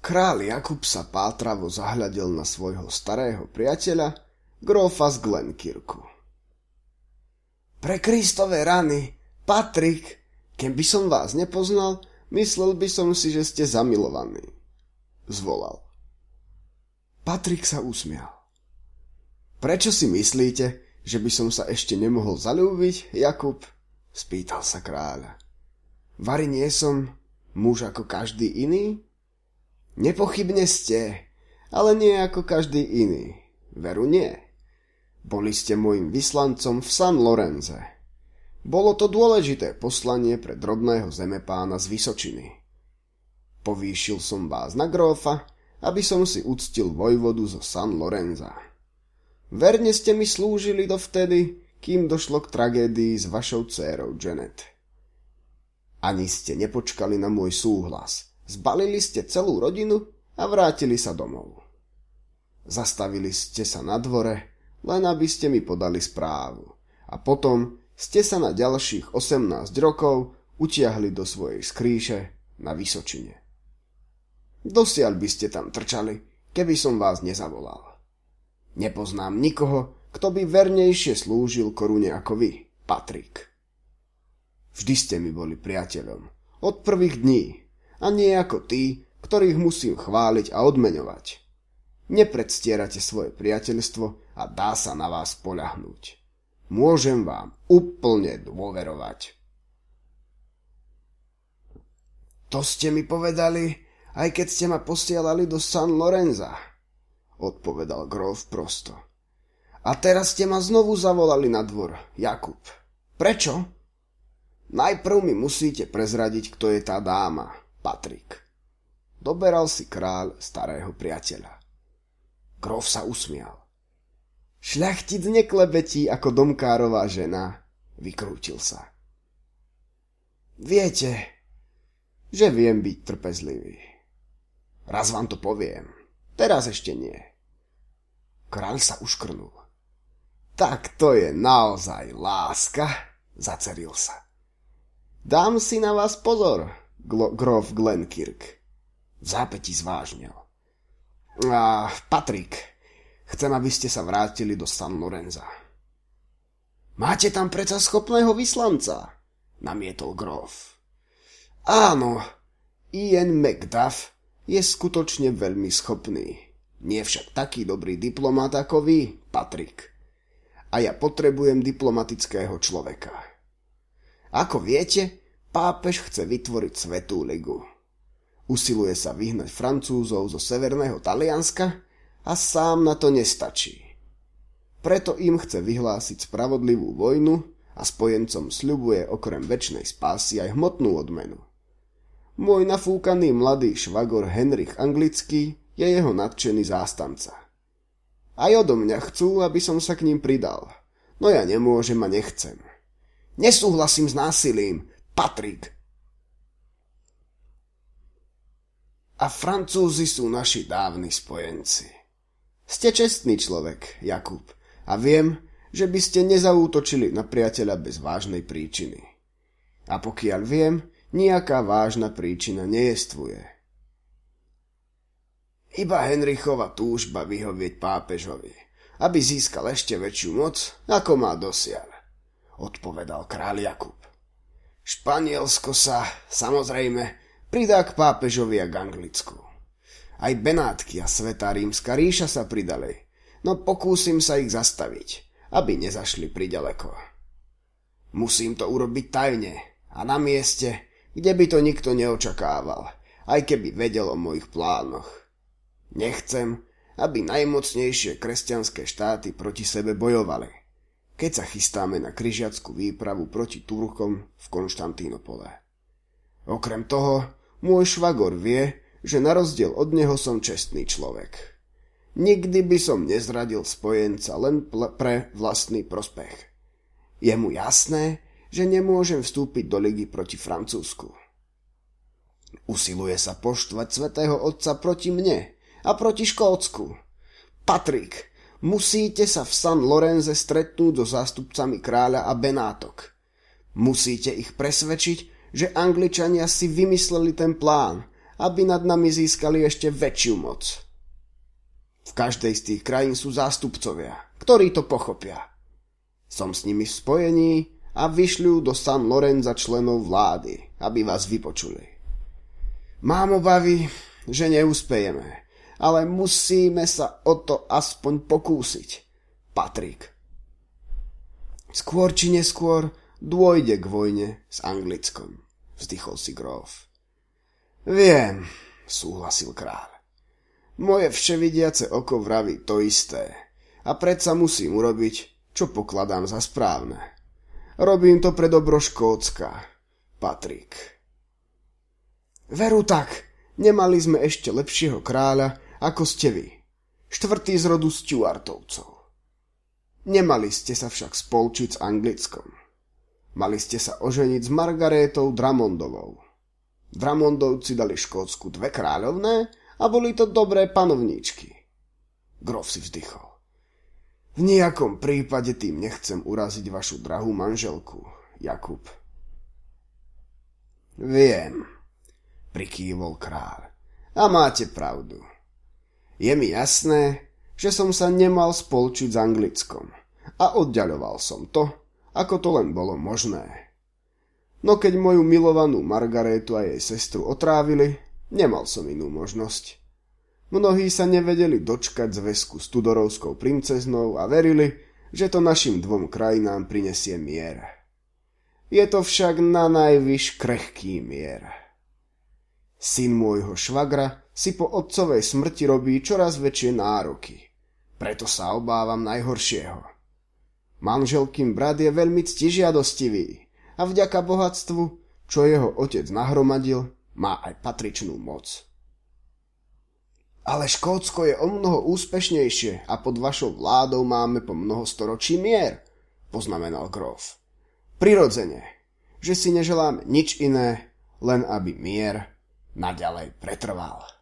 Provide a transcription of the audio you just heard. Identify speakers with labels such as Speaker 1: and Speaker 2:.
Speaker 1: Kráľ Jakub sa pátravo zahľadel na svojho starého priateľa, grófa z Glenkirku. Pre Kristove rany, Patrik, keby som vás nepoznal, myslel by som si, že ste zamilovaní, zvolal. Patrik sa usmial. Prečo si myslíte, že by som sa ešte nemohol zaľúbiť, Jakub? Spýtal sa kráľa. Vari nie som muž ako každý iný? Nepochybne ste, ale nie ako každý iný. Veru nie. Boli ste môjim vyslancom v San Lorenze. Bolo to dôležité poslanie pre drobného zemepána z Vysočiny. Povýšil som vás na grófa, aby som si uctil vojvodu zo San Lorenza. Verne ste mi slúžili dovtedy, kým došlo k tragédii s vašou dcérou Janet. Ani ste nepočkali na môj súhlas. Zbalili ste celú rodinu a vrátili sa domov. Zastavili ste sa na dvore, len aby ste mi podali správu. A potom ste sa na ďalších 18 rokov utiahli do svojej skrýše na Vysočine. Dosiaľ by ste tam trčali, keby som vás nezavolal. Nepoznám nikoho, kto by vernejšie slúžil korune ako vy, Patrik. Vždy ste mi boli priateľom. Od prvých dní. A nie ako tí, ktorých musím chváliť a odmeňovať. Nepredstierate svoje priateľstvo a dá sa na vás poľahnúť. Môžem vám úplne dôverovať. To ste mi povedali, aj keď ste ma posielali do San Lorenza, odpovedal gróf prosto. A teraz ste ma znovu zavolali na dvor, Jakub. Prečo? Najprv mi musíte prezradiť, kto je tá dáma, Patrik. Doberal si kráľ starého priateľa. Gróf sa usmial. Šľachtic neklebetí ako domkárová žena, vykrútil sa. Viete, že viem byť trpezlivý. Raz vám to poviem, teraz ešte nie. Kráľ sa uškrnul. Tak to je naozaj láska, zaceril sa. Dám si na vás pozor, gróf Glenkirk. V zápätí zvážnil. A Patrik, chcem, aby ste sa vrátili do San Lorenza. Máte tam predsa schopného vyslanca, namietol gróf. Áno, Ian Macduff je skutočne veľmi schopný. Nie však taký dobrý diplomat ako vy, Patrik. A ja potrebujem diplomatického človeka. Ako viete, pápež chce vytvoriť Svätú ligu. Usiluje sa vyhnať Francúzov zo severného Talianska a sám na to nestačí. Preto im chce vyhlásiť spravodlivú vojnu a spojencom sľubuje okrem večnej spásy aj hmotnú odmenu. Môj nafúkaný mladý švagor Henrich Anglický je jeho nadšený zástanca. Aj odo mňa chcú, aby som sa k ním pridal, no ja nemôžem a nechcem. Nesúhlasím s násilím, Patrik. A Francúzi sú naši dávni spojenci. Ste čestný človek, Jakub, a viem, že by ste nezaútočili na priateľa bez vážnej príčiny. A pokiaľ viem, nejaká vážna príčina nejestvuje. Iba Henrichova túžba vyhovieť pápežovi, aby získal ešte väčšiu moc, ako má dosiaľ, odpovedal kráľ Jakub. Španielsko sa, samozrejme, pridá k pápežovi a k Anglicku. Aj Benátky a Svätá rímska ríša sa pridali, no pokúsim sa ich zastaviť, aby nezašli priďaleko. Musím to urobiť tajne a na mieste, kde by to nikto neočakával, aj keby vedel o mojich plánoch. Nechcem, aby najmocnejšie kresťanské štáty proti sebe bojovali, keď sa chystáme na križiackú výpravu proti Turkom v Konštantínopole. Okrem toho, môj švagor vie, že na rozdiel od neho som čestný človek. Nikdy by som nezradil spojenca len pre vlastný prospech. Je mu jasné, že nemôžem vstúpiť do ligy proti Francúzsku. Usiluje sa poštvať svätého Otca proti mne a proti Škótsku. Patrik, musíte sa v San Lorenze stretnúť so zástupcami kráľa a Benátok. Musíte ich presvedčiť, že Angličania si vymysleli ten plán aby nad nami získali ešte väčšiu moc. V každej z tých krajín sú zástupcovia, ktorí to pochopia. Som s nimi v spojení a vyšľú do San Lorenza členov vlády, aby vás vypočuli. Mám obavy, že neúspejeme, ale musíme sa o to aspoň pokúsiť. Patrik. Skôr či neskôr dôjde k vojne s Anglickom, vzdychol si Grof. Viem, súhlasil kráľ. Moje vševidiace oko vraví to isté a predsa musím urobiť, čo pokladám za správne. Robím to pre dobro Škótska, Patrik. Veru tak, nemali sme ešte lepšieho kráľa, ako ste vy, štvrtý z rodu Stuartovcov. Nemali ste sa však spolčiť s Anglickom. Mali ste sa oženiť s Margarétou Drummondovou. Drummondovci dali Škótsku 2 kráľovné a boli to dobré panovníčky. Grof si vzdychol. V nejakom prípade tým nechcem uraziť vašu drahú manželku, Jakub. Viem, prikývol kráľ. A máte pravdu. Je mi jasné, že som sa nemal spolčiť s Anglickom a oddiaľoval som to, ako to len bolo možné. No keď moju milovanú Margarétu a jej sestru otrávili, nemal som inú možnosť. Mnohí sa nevedeli dočkať zväzku s Tudorovskou princeznou a verili, že to našim 2 krajinám prinesie mier. Je to však na najvyš krehký mier. Syn môjho švagra si po otcovej smrti robí čoraz väčšie nároky. Preto sa obávam najhoršieho. Manželkin brat je veľmi ctižiadostivý a vďaka bohatstvu, čo jeho otec nahromadil, má aj patričnú moc. Ale Škótsko je omnoho úspešnejšie a pod vašou vládou máme po mnoho storočí mier, poznamenal Grof. Prirodzene, že si neželáme nič iné, len aby mier naďalej pretrval.